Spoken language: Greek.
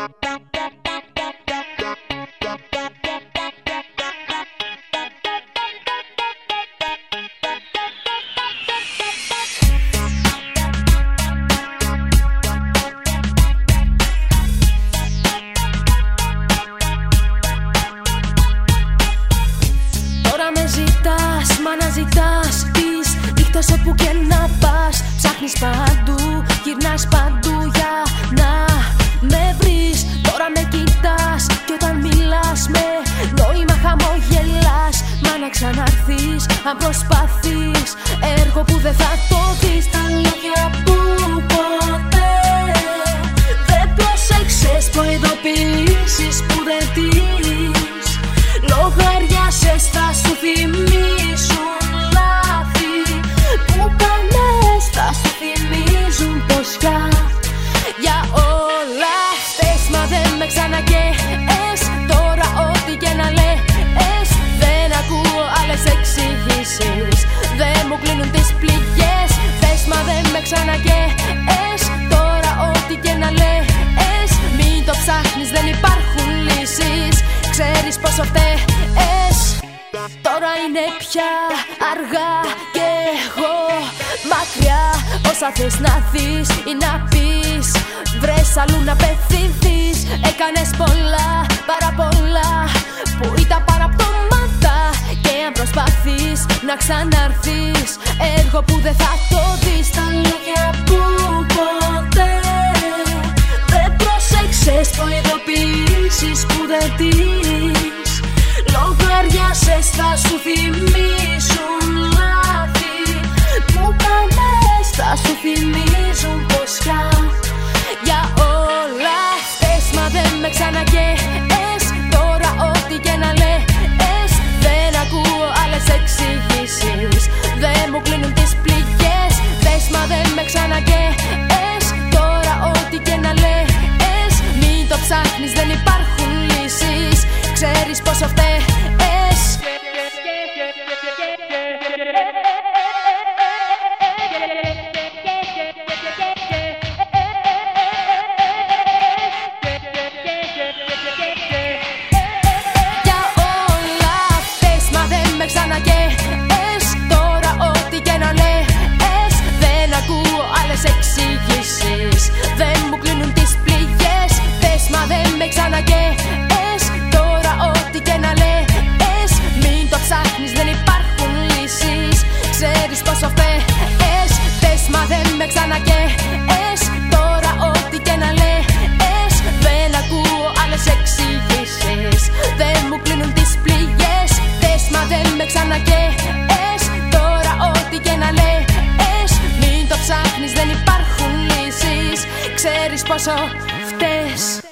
Μα να ζητάς τις νύχτες όπου και να πας. Ψάχνεις παντού, γυρνάς παντού για να με βρεις. Τώρα με κοιτάς κι όταν μιλάς με νόημα χαμογελάς. Μα να ξαναρθείς αν προσπαθείς, έργο που δεν θα το δεις. Τα λόγια που ποτέ δεν πρόσεξες, προειδοποιήσεις που δεν τις λογαριάσες. Θα σου θυμίζουν λάθη που κάνες, θα σου θυμίζουν πως για όλα αυτές. Μα δεν με ξανακαίες, τώρα ό,τι και να λες. Δεν ακούω άλλες εξηγήσεις, δεν μου κλείνουν τις πληγές. Πες μα δεν με ξανακαίες, τώρα ό,τι και να λες. Μην το ψάχνεις, δεν υπάρχουν λύσεις, ξέρεις πόσο φταίς. Τώρα είναι πια αργά κι εγώ μακριά. Όσα θες να δεις ή να πεις, βρες αλλού να πεθυνθείς. Έκανες πολλά, πάρα πολλά που ήταν παραπτώματα. Και αν προσπαθείς να ξαναρθείς, έργο που δεν θα το δεις. Τα λόγια που ποτέ δεν πρόσεξες, προειδοποιήσεις που δεν τις λογαριάσες. Θα σου θυμίσουν λάθη που κάνες, θα σου θυμίζουν πως για όλα αυτές. Μα δεν με ξανακαίες, τώρα ό,τι και να λες. Δεν ακούω άλλες εξηγήσεις, δεν μου κλείνουν τις πληγές. Πες μα δεν με ξανακαίες, τώρα ό,τι και να λες. Μην το ψάχνεις, δεν υπάρχουν λύσεις, ξέρεις πόσο φταίς. Για όλα αυτές, μα δεν με ξανακαίες, τώρα ό,τι και να λες. Δεν ακούω άλλες εξηγήσεις, δεν μου κλείνουν τις πληγές. Πες μα δεν με ξανακαίες, τώρα ό,τι και να λες. Μην το ψάχνεις, δεν υπάρχουν λύσεις, ξέρεις πόσο φταίς. Πες μα δεν με ξανακαίες, τώρα ό,τι και να λες. Δεν ακούω άλλες εξηγήσεις, δεν μου κλείνουν τις πληγές. Πες μα δεν με ξανακαίες, τώρα ό,τι και να λες. Μην το ψάχνεις, δεν υπάρχουν λύσεις, ξέρεις πόσο φταίς.